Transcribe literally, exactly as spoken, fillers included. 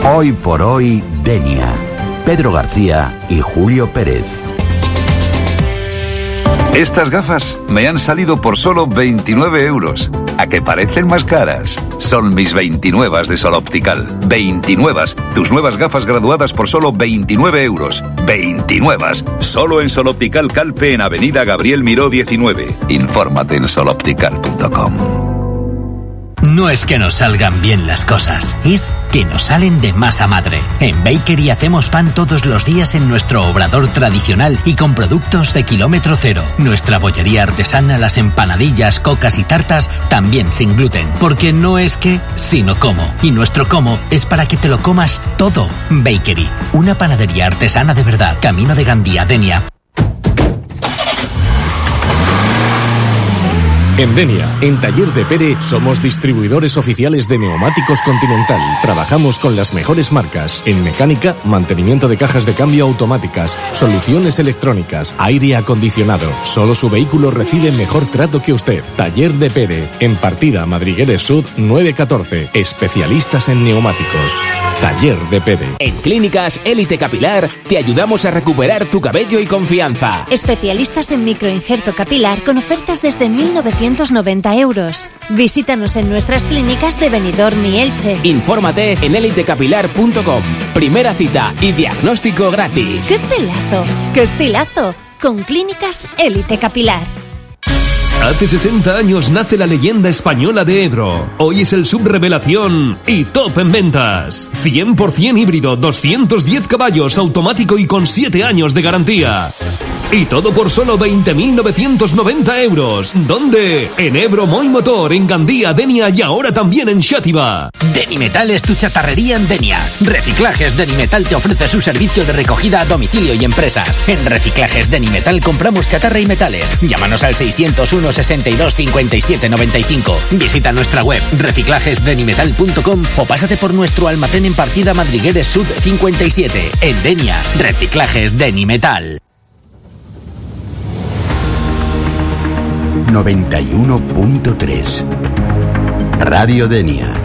Hoy por hoy, Denia. Pedro García y Julio Pérez. Estas gafas me han salido por solo veintinueve euros. ¿A que parecen más caras? Son mis veintinuevas de Sol Optical. veintinuevas. Tus nuevas gafas graduadas por solo veintinueve euros. veintinuevas. Solo en Sol Optical Calpe, en Avenida Gabriel Miró diecinueve. Infórmate en sol optical punto com. No es que nos salgan bien las cosas, es que nos salen de masa madre. En Bakery hacemos pan todos los días en nuestro obrador tradicional y con productos de kilómetro cero. Nuestra bollería artesana, las empanadillas, cocas y tartas, también sin gluten. Porque no es que, sino cómo. Y nuestro cómo es para que te lo comas todo. Bakery, una panadería artesana de verdad. Camino de Gandía, Denia. En Denia, en Taller de Pere, somos distribuidores oficiales de neumáticos Continental. Trabajamos con las mejores marcas en mecánica, mantenimiento de cajas de cambio automáticas, soluciones electrónicas, aire acondicionado. Solo su vehículo recibe mejor trato que usted. Taller de Pere, en Partida Madrigueres Sud nueve catorce. Especialistas en neumáticos. Taller de Pere. En Clínicas Élite Capilar te ayudamos a recuperar tu cabello y confianza. Especialistas en microinjerto capilar con ofertas desde mil novecientos noventa euros. Visítanos en nuestras clínicas de Benidorm y Elche. Infórmate en élite capilar punto com. Primera cita y diagnóstico gratis. ¡Qué pelazo! ¡Qué estilazo! Con Clínicas Élite Capilar. Hace sesenta años nace la leyenda española de Ebro. Hoy es el subrevelación y top en ventas. cien por ciento híbrido, doscientos diez caballos, automático y con siete años de garantía. Y todo por solo veinte mil novecientos noventa euros. ¿Dónde? En Ebro Moy Motor, en Gandía, Denia y ahora también en Xàtiva. Denimetal es tu chatarrería en Denia. Reciclajes Denimetal te ofrece su servicio de recogida a domicilio y empresas. En Reciclajes Denimetal compramos chatarra y metales. Llámanos al seiscientos uno, sesenta y dos, cincuenta y siete, noventa y cinco. Visita nuestra web reciclajes denimetal punto com o pásate por nuestro almacén en Partida Madrigueres Sud cincuenta y siete. En Denia, Reciclajes Denimetal. noventa y uno punto tres. Radio Denia.